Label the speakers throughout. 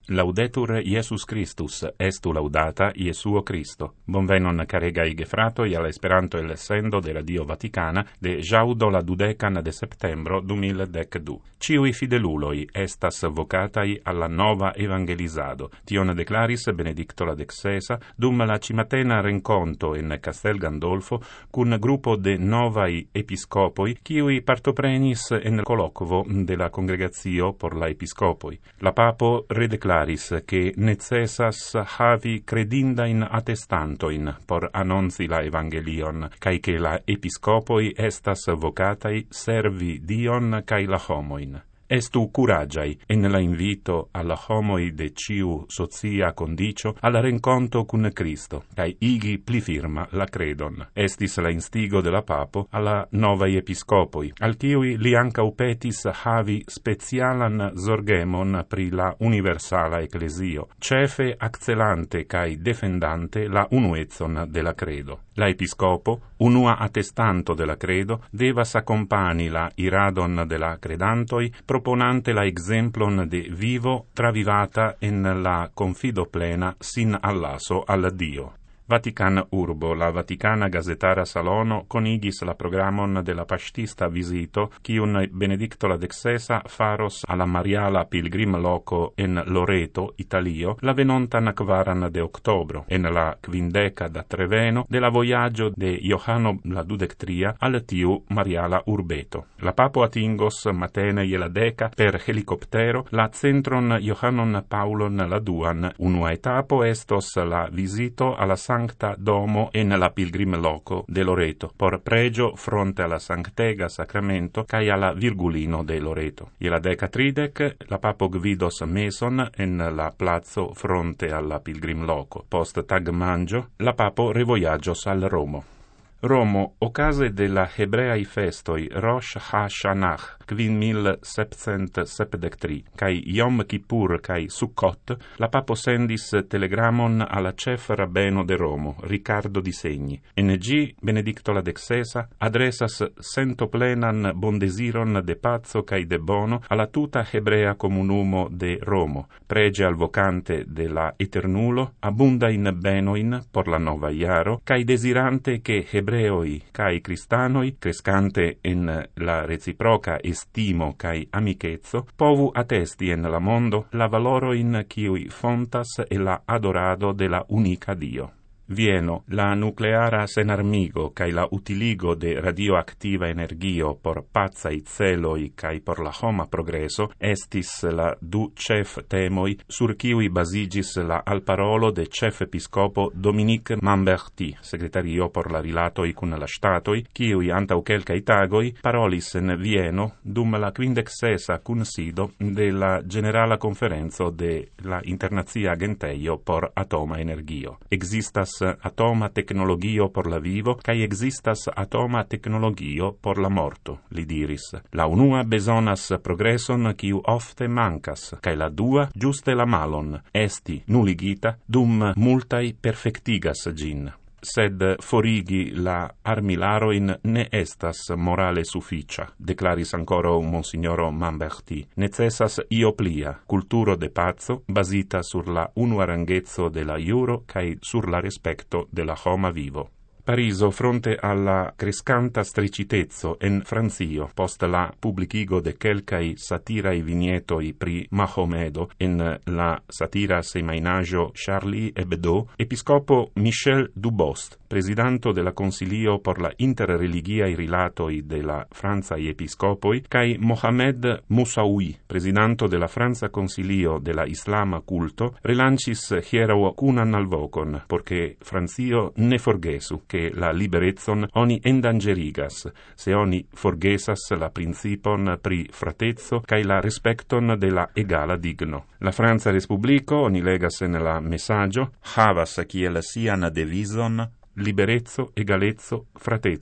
Speaker 1: Laudetur Iesus Christus, estu laudata Iesuo Christo. Bonvenon caregai gefratoi alla Esperanto el sendo de Radio Vaticana de jaudo la 12 de septembro 2012. Ciui fideluloi estas vocatai alla nova evangelizado. Tion declaris Benedicto la XVI dum la cimatena renconto in Castel Gandolfo cun gruppo de novai episcopoi ciui partoprenis en colloquo de la Congregatio por la Episcopoi. La Papo redeclaris che necessas havi credindain attestantoin por annonzi la evangelion, cae che la episcopoi estas vocatai servi Dion cae la homoin. Estu curagiai en la invito alla homoi de ciu socia condicio alla renconto cun Cristo, cae igi pli firma la credon. Estis la instigo de la Papo alla novai episcopoi, al ciui li ancau petis havi specialan zorgemon pri la universala ecclesio, cefe accelante cae defendante la unuezon de la credo. La episcopo, unua attestanto de la credo, devas accompani la iradon de la credantoi, proponante la exemplon de vivo travivata en la confido plena sin allaso al Dio. Vatican Urbo, la Vaticana Gazetara Salono, conigis la programon de la pastista visito, cium Benedicto la XVI faros alla Mariala Pilgrim Loco en Loreto, Italio, la venontan kvaran de octobro, en la quindeca da Treveno, de la voyaggio de Johano la Dudectria al tiu Mariala Urbeto. La Papo atingos matene je la deca per helicoptero la centron Johannon Paulon la duan. Unua etapo estos la visito alla Sancta Domo en la Pilgrim Loco de Loreto, por pregio fronte alla Sanctega Sacramento cae alla Virgulino de Loreto. Je la deca tridec, la Papo gvidos meson en la plazo fronte alla Pilgrim Loco. Post tagmangio, la Papo revoyagios al Romo. Romo, ocase de la hebreai festoi Rosh Hashanah, 1773, cae Yom Kippur cae Sukkot, la Papo sendis telegramon alla chef rabbeno de Romo, Riccardo di Segni. En gi, Benedicto la XVI adressas sento plenan bondesiron de pazzo cae de bono alla tuta hebrea comunumo de Romo, prege al vocante de la Eternulo, abunda in benoin por la nova iaro, cae desirante che hebreoi cae cristanoi, crescante en la reciproca estimo cae amichezzo, povu attesti en la mondo la valoroin ciui fontas e la adorado de la unica Dio. Vieno, la nucleara senarmigo cae la utiligo de radioactiva energio por pazai celoi cae por la homa progreso estis la du chef temoi sur ciui basigis la alparolo de chef episcopo Dominique Mamberti, secretario por la rilatoi cun la statoi, ciui antau quelcai tagoi parolis en Vieno dum la 56a cunsido de la Generala Conferenzo de la Internazia Agenteio por Atoma Energio. Existas atoma tecnologio por la vivo, cae existas atoma tecnologio por la morto, li diris. La unua besonas progresson ciu ofte mancas, cae la dua giuste la malon, esti nuligita, dum multai perfectigas gin. Sed forigi la armilaroin ne estas morale sufficia, declaris ancora Monsignoro Mamberti. Necessas io plia, culturo de pazzo, basita sur la unuarangezzo de la iuro cae sur la respecto de la homa vivo. Pariso fronte alla crescanta stricitezzo en Francio, post la publicigo de quelcai satirai vignettoi pri Mahomedo en la satira semainaggio Charlie Hebdo, episcopo Michel Dubost, presidanto de la Consilio por la interreligiai rilatoi de la Franzai episcopoi, cae Mohamed Moussaoui, presidanto de la Franza Consilio de la Islama culto, relancis hiero cunan alvocon, porque Francio ne forgesu che la liberezzon oni endangerigas, se oni forgesas la principon pri fratezzo cae la respecton de la egala digno. La Franza Respublico, oni legas en la messaggio, havas kiel sian devizon liberezzo, egalezzo, fratezzo.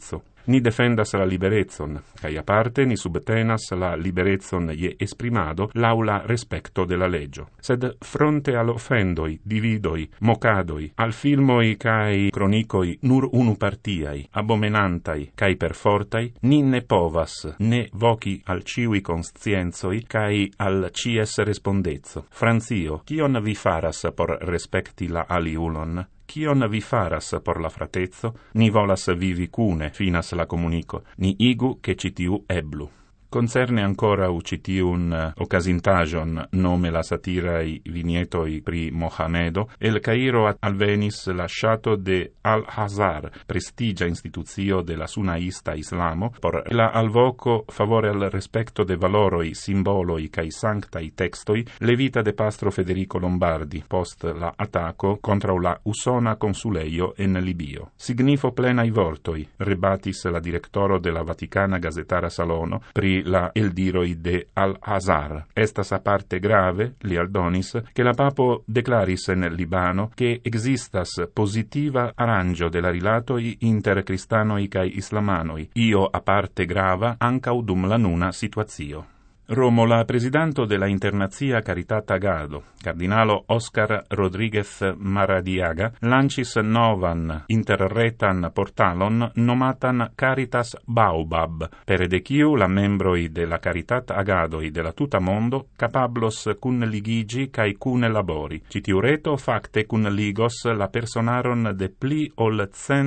Speaker 1: ni defendas la liberezon, cae aparte ni subtenas la liberezon je esprimado laula respecto de la legio. Sed fronte al offendoi, dividoi, mocadoi, al filmoi cae cronicoi nur unu partiai, abomenantai, cae perfortai, ni ne povas, ne voci al ciui conscienzoi, cae al cies respondezzo. Francio, kion vi faras por respecti la aliulon? Kion vi faras por la fratezzo? Ni volas vivi cune, finas la comunico. Ni igu che citiu eblu. Concerne ancora ucitiun occasintagion nome la satirai vinietoi pri Mohamedo, el Cairo alvenis la shato de Al-Azhar, prestigia instituzio de la sunaista islamo, por la alvoco favore al respecto de valoroi, simboloi cae sanctai textoi, le vita de pastro Federico Lombardi, post la attacco contra la usona consuleio en Libio. Signifo plenai vortoi, rebatis la directoro de la Vaticana Gazetara Salono, pri la eldiroi de Al-Azhar. Estas aparte grave, li aldonis, che la papo declaris en Libano che existas positiva arrangio de la rilatoi inter cristanoi cae islamanoi, io aparte grava ancau dum la nuna situazio. Romo la presidanto de la Internazia Caritat Agado, cardinalo Oscar Rodriguez Maradiaga, lancis novan interretan portalon nomatan Caritas Baobab, per de quiu la membroi de la Caritat Agadoi de la tuta mondo capablos cun ligigi cae cun labori. Citiu reto facte cun ligos la personaron de pli ol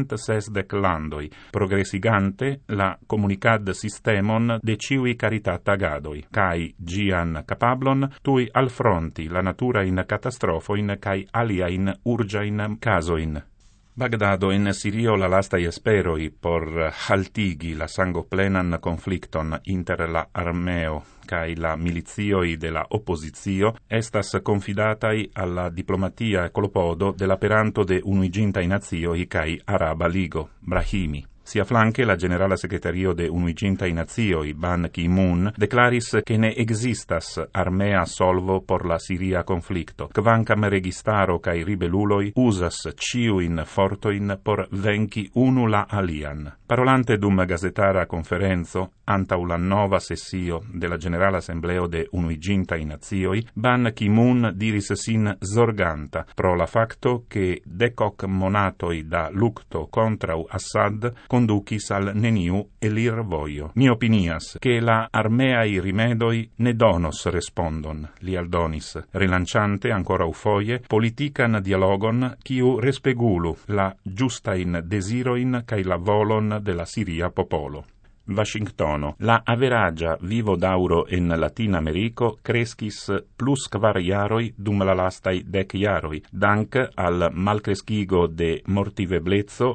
Speaker 1: 160 landoi, progressigante la comunicad systemon de ciui Caritat Agadoi, cae gian capablon tui alfronti la natura in catastrofoin cae alia in urgiain casoin. Bagdado in Sirio la lastai esperoi por haltigi la sangoplenan conflicton inter la armeo cae la milizioi de la oppositio estas confidatai alla diplomatia colopodo de l'aperanto de Unuigintaj Nacioj cae Araba Ligo, Brahimi. Sia flanque la generala secretario de Unuigintaj Nacioj, Ban Ki-moon, declaris che ne existas armea solvo por la Siria conflicto, kvankam registaro cae ribeluloi usas ciuin fortoin por venci unu la alian. Parolante dum gazetara conferenzo, antau la nova sessio de la Generala Assembleo de Unuigintaj Nacioj, Ban Ki-moon diris sin zorganta pro la facto che 10 monatoi da lucto contrau Assad conducis al neniu elir voio. Mi opinias che la armeai rimedoi ne donos respondon, li aldonis, rilanciante ancora ufoie politican dialogon quiu respegulu la giustain desiroin cae la volon de la Siria popolo. Washingtono. La averagia vivo dauro en Latin Americo crescis plus 4 jaroi dum la lastai 10 jaroi, dank al malcrescigo de mortiveblezzo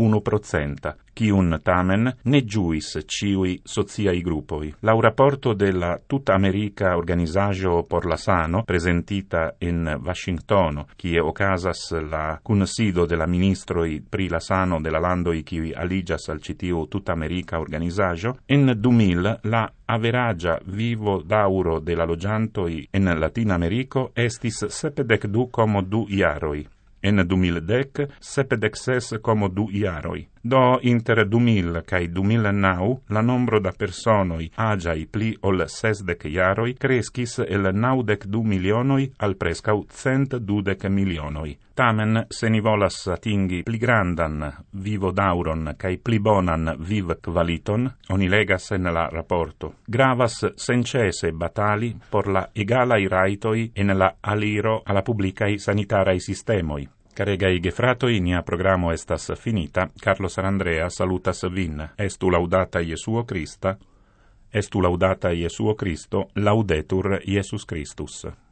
Speaker 1: 11%, quiun tamen ne giuis ciui sociai gruppoi. Lau rapporto della Tutta America Organizajo por la Sano, presentita in Washingtono, quie ocasas la cunsido de la ministroi pri la sano de la landoi qui aligas al citiu Tutta America Organizajo, in 2000 la averagia vivo dauro de la logiantoi in Latin Americo estis 72,2 jaroi. En 2010, 76,2 jaroi. Do inter 2000 cae 2009, la nombro da personoi agiai pli ol 60 jaroi crescis el 92 milionoi al prescau 120 milionoi. Tamen, se ni volas atingi pli grandan vivo dauron cae pli bonan viv qualiton, oni legas en la rapporto, gravas sencese batali por la egalai raitoi en la aliro alla publicai sanitarai sistemoi. Caregai gefratoi, nia programo estas finita. Carlo Sarandrea salutas vin. Estu laudata Iesuo Christa, estu laudata Iesuo Christo, laudetur Iesus Christus.